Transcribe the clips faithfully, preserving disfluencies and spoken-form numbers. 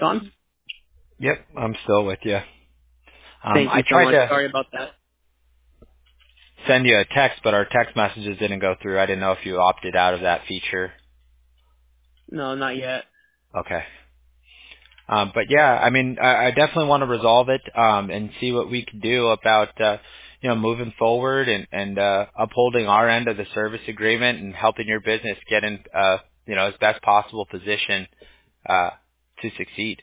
Sean? Yep, I'm still with you. Um, Thank I you so tried much. to Sorry about that. send you a text, but our text messages didn't go through. I didn't know if you opted out of that feature. No, not yet. Okay. Um, but yeah, I mean, I, I definitely want to resolve it um, and see what we can do about, uh, you know, moving forward and, and uh, upholding our end of the service agreement and helping your business get in, uh, you know, as best possible position uh, to succeed.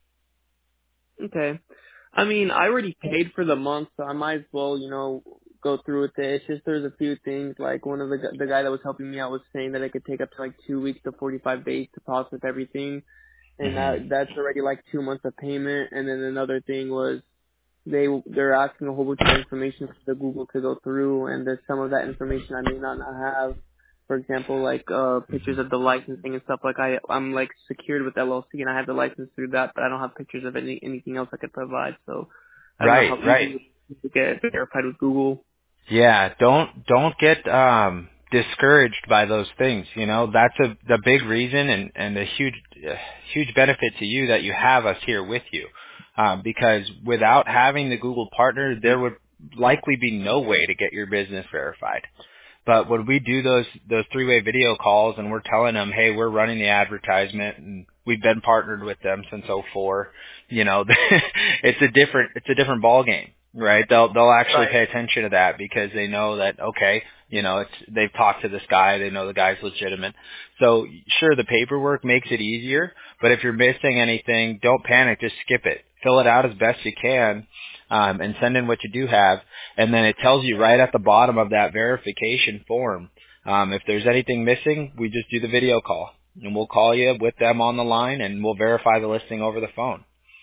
Okay. I mean, I already paid for the month, so I might as well, you know, go through with it. It's just there's a few things, like one of the gu- the guy that was helping me out was saying that it could take up to like two weeks to forty-five days to process everything, and hmm that that's already like two months of payment. And then another thing was they they're asking a whole bunch of information for the Google to go through, and there's some of that information I may not not have. For example, like uh hmm pictures of the licensing and stuff. Like I I'm like secured with L L C and I have the license through that, but I don't have pictures of any anything else I could provide. So I don't know Right, how right. easy it is to get verified with Google. Yeah, don't don't get um discouraged by those things. You know, that's a the big reason and and a huge uh, huge benefit to you that you have us here with you. Um, because without having the Google partner, there would likely be no way to get your business verified. But when we do those those three-way video calls and we're telling them, hey, we're running the advertisement and we've been partnered with them since oh four, you know, it's a different it's a different ball game, right? They'll they'll actually Right. pay attention to that because they know that okay, you know, it's they've talked to this guy, they know the guy's legitimate. So sure, the paperwork makes it easier, but if you're missing anything, don't panic, just skip it. Fill it out as best you can, um, and send in what you do have. And then it tells you right at the bottom of that verification form. Um, if there's anything missing, we just do the video call. And we'll call you with them on the line and we'll verify the listing over the phone.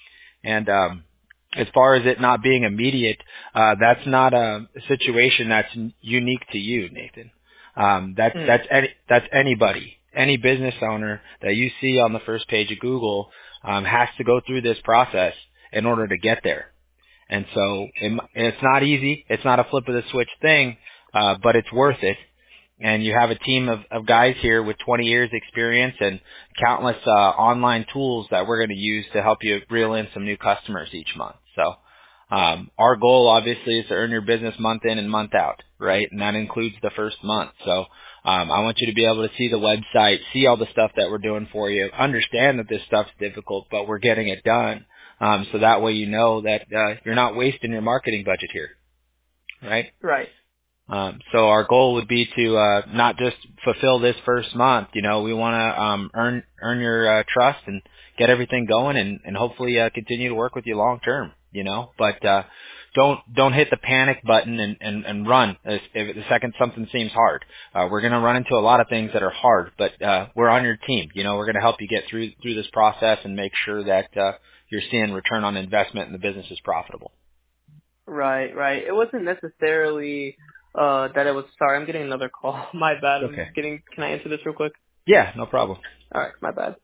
And um, as far as it not being immediate, uh, that's not a situation that's n- unique to you, Nathan. Um, that's Hmm. that's any, that's anybody, any business owner that you see on the first page of Google um, has to go through this process in order to get there. And so it, it's not easy. It's not a flip of the switch thing, uh, but it's worth it. And you have a team of, of guys here with twenty years experience and countless uh, online tools that we're going to use to help you reel in some new customers each month. So um, our goal obviously is to earn your business month in and month out, right? And that includes the first month. So um, I want you to be able to see the website, see all the stuff that we're doing for you, understand that this stuff's difficult, but we're getting it done. Um, so that way you know that uh, you're not wasting your marketing budget here, right? Right. Um, so our goal would be to uh, not just fulfill this first month. You know, we want to um, earn earn your uh, trust and get everything going, and, and hopefully uh, continue to work with you long term. You know, but uh, don't don't hit the panic button and and, and run if, if the second something seems hard. Uh, we're going to run into a lot of things that are hard, but uh, we're on your team. You know, we're going to help you get through through this process and make sure that uh, you're seeing return on investment and the business is profitable. Right. Right. It wasn't necessarily uh that it was. Sorry, I'm getting another call. My bad. I'm Okay. just getting. Can I answer this real quick? Yeah, no problem. All right. My bad.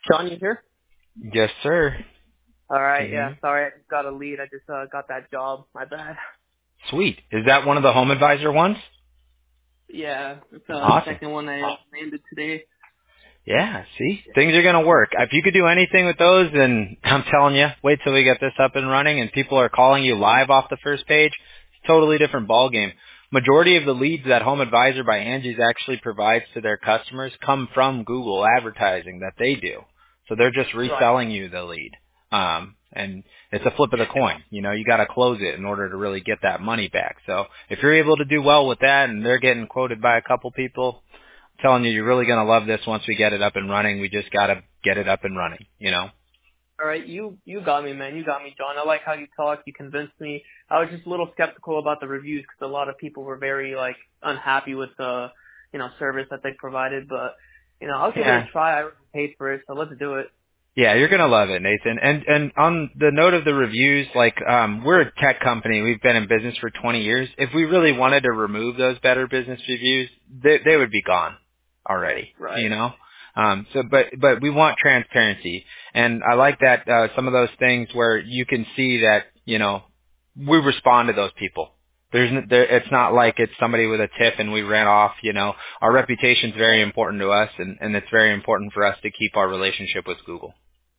Sean, you here? Yes, sir. All right. Can you hear Yeah. me? Sorry, I just got a lead. I just uh, got that job. My bad. Sweet. Is that one of the Home Advisor ones? Yeah, it's uh, the Awesome. second one I landed today. Yeah, see? Things are going to work. If you could do anything with those, then I'm telling you, wait till we get this up and running and people are calling you live off the first page. Totally different ballgame. Majority of the leads that Home Advisor by Angie's actually provides to their customers come from Google advertising that they do. So they're just Right. reselling you the lead. Um, and it's a flip of the coin. You know, you got to close it in order to really get that money back. So if you're able to do well with that and they're getting quoted by a couple people, telling you, you're really going to love this once we get it up and running. We just got to get it up and running, you know? All right. You you got me, man. You got me, John. I like how you talk. You convinced me. I was just a little skeptical about the reviews because a lot of people were very like unhappy with the you know service that they provided. But you know, I'll give it Yeah. a try. I already paid for it, so let's do it. Yeah, you're going to love it, Nathan. And, and on the note of the reviews, like, um, we're a tech company. We've been in business for twenty years. If we really wanted to remove those Better Business reviews, they, they would be gone already, Right. you know? Um, so, but, but we want transparency. And I like that, uh, some of those things where you can see that, you know, we respond to those people. There's, n- there, it's not like it's somebody with a tip and we ran off, you know. Our reputation's very important to us and, and it's very important for us to keep our relationship with Google.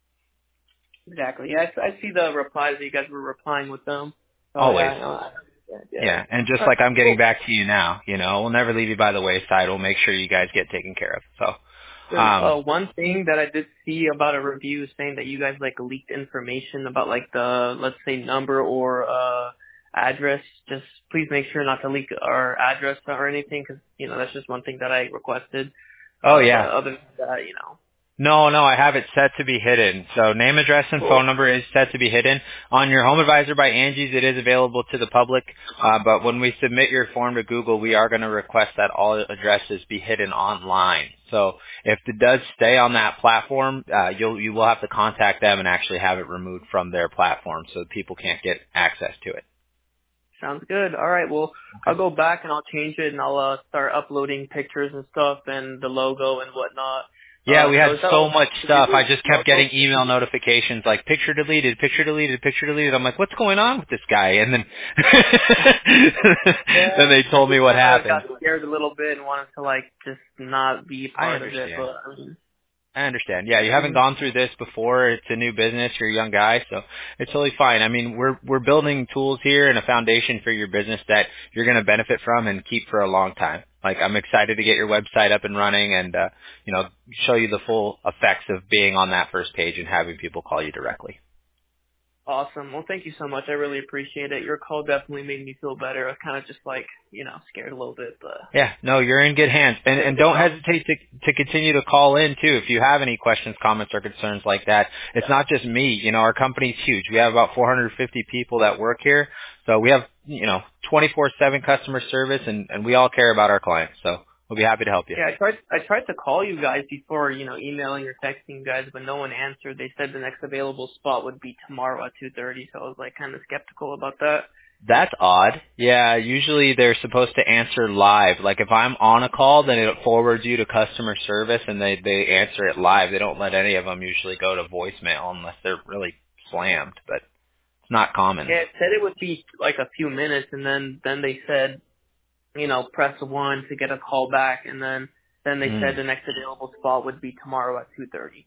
Exactly. Yeah, I, I see the replies that you guys were replying with them. Oh yeah, Always. I know. I- Yeah. yeah. Yeah, and just All right. like I'm getting Cool. back to you now, you know, we'll never leave you by the wayside. We'll make sure you guys get taken care of. So, Good. um, Uh, one thing that I did see about a review saying that you guys like leaked information about like the let's say number or uh address. Just please make sure not to leak our address or anything because you know that's just one thing that I requested. oh Uh, but yeah, other than that, you know. no, no, I have it set to be hidden. So name, address, and Cool. phone number is set to be hidden. On your Home Advisor by Angie's, it is available to the public. Uh, but when we submit your form to Google, we are going to request that all addresses be hidden online. So if it does stay on that platform, uh, you'll you will have to contact them and actually have it removed from their platform so people can't get access to it. Sounds good. All right. Well, I'll Okay. go back and I'll change it and I'll uh, start uploading pictures and stuff and the logo and whatnot. Yeah, Uh, we so had is that so all much to do stuff. I with just kept logo? getting email notifications like picture deleted, picture deleted, picture deleted. I'm like, what's going on with this guy? And then then Yeah, they I told me just what kind of happened. got scared a little bit and wanted to like just not be I part of it, understand. but I mean, I understand. Yeah, you haven't mhm. gone through this before. It's a new business. You're a young guy, so it's totally fine. I mean, we're we're building tools here and a foundation for your business that you're going to benefit from and keep for a long time. Like I'm excited to get your website up and running and uh, you know, show you the full effects of being on that first page and having people call you directly. Awesome. Well, thank you so much. I really appreciate it. Your call definitely made me feel better. I was kind of just like, you know, scared a little bit, but Yeah, no, you're in good hands. And good and to don't know. hesitate to to continue to call in too if you have any questions, comments or concerns like that. It's not just me, you know, our company's huge. We have about four hundred fifty people that work here. So we have, you know, twenty-four seven customer service and and we all care about our clients. So we'll be happy to help you. Yeah, I tried. I tried to call you guys before, you know, emailing or texting you guys, but no one answered. They said the next available spot would be tomorrow at two thirty, so I was like kind of skeptical about that. That's odd. Yeah, usually they're supposed to answer live. Like if I'm on a call, then it forwards you to customer service and they they answer it live. They don't let any of them usually go to voicemail unless they're really slammed, but it's not common. Yeah, it said it would be like a few minutes, and then then they said, you know, press one to get a call back, and then then they Mm, said the next available spot would be tomorrow at two thirty.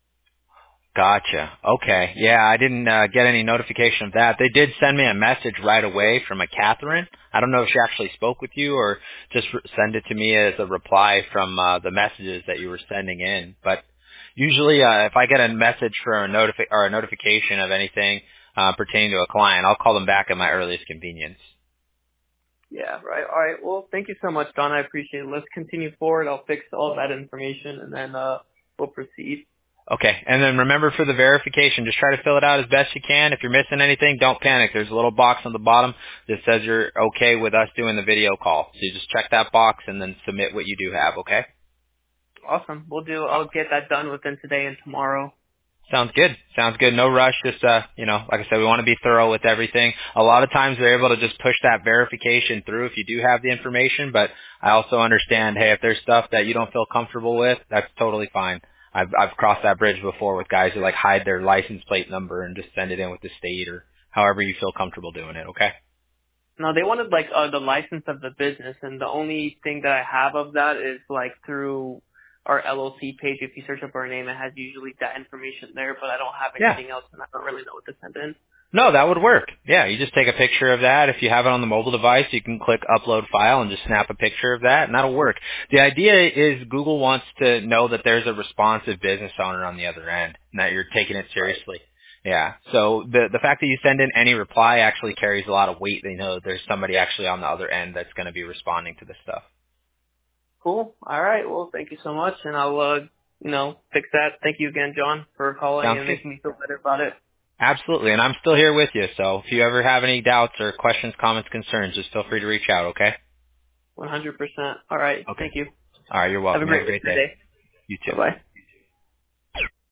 gotcha. Okay. Yeah, I didn't uh, get any notification of that. They did send me a message right away from a Catherine. I don't know if she actually spoke with you or just re- send it to me as a reply from uh, the messages that you were sending in. But usually, uh, if I get a message for a notifi- or a notification of anything uh, pertaining to a client, I'll call them back at my earliest convenience. Yeah, right. All right. Well, thank you so much, Don. I appreciate it. Let's continue forward. I'll fix all that information, and then uh, we'll proceed. Okay, and then remember for the verification, just try to fill it out as best you can. If you're missing anything, don't panic. There's a little box on the bottom that says you're okay with us doing the video call. So you just check that box and then submit what you do have, okay? Awesome. We'll do. I'll get that done within today and tomorrow. Sounds good. Sounds good. No rush. Just, uh, you know, like I said, we want to be thorough with everything. A lot of times they're able to just push that verification through if you do have the information, but I also understand, hey, if there's stuff that you don't feel comfortable with, that's totally fine. I've I've crossed that bridge before with guys who like hide their license plate number and just send it in with the state or however you feel comfortable doing it. Okay. No, they wanted like uh, the license of the business, and the only thing that I have of that is like through our L L C page. If you search up our name, it has usually that information there, but I don't have Yeah. anything else, and I don't really know what to send in. No, that would work. Yeah, you just take a picture of that. If you have it on the mobile device, you can click upload file and just snap a picture of that, and that'll work. The idea is Google wants to know that there's a responsive business owner on the other end and that you're taking it Right. seriously. Yeah. So the the fact that you send in any reply actually carries a lot of weight. They know there's somebody actually on the other end that's going to be responding to this stuff. Cool. All right. Well, thank you so much, and I'll, uh, you know, fix that. Thank you again, John, for calling Sounds and good. making me feel better about it. Absolutely, and I'm still here with you. So if you ever have any doubts or questions, comments, concerns, just feel free to reach out. Okay. one hundred percent. All right. Okay. Thank you. All right. You're Have a welcome. You have great a rest great of your day. day. You too. Bye-bye.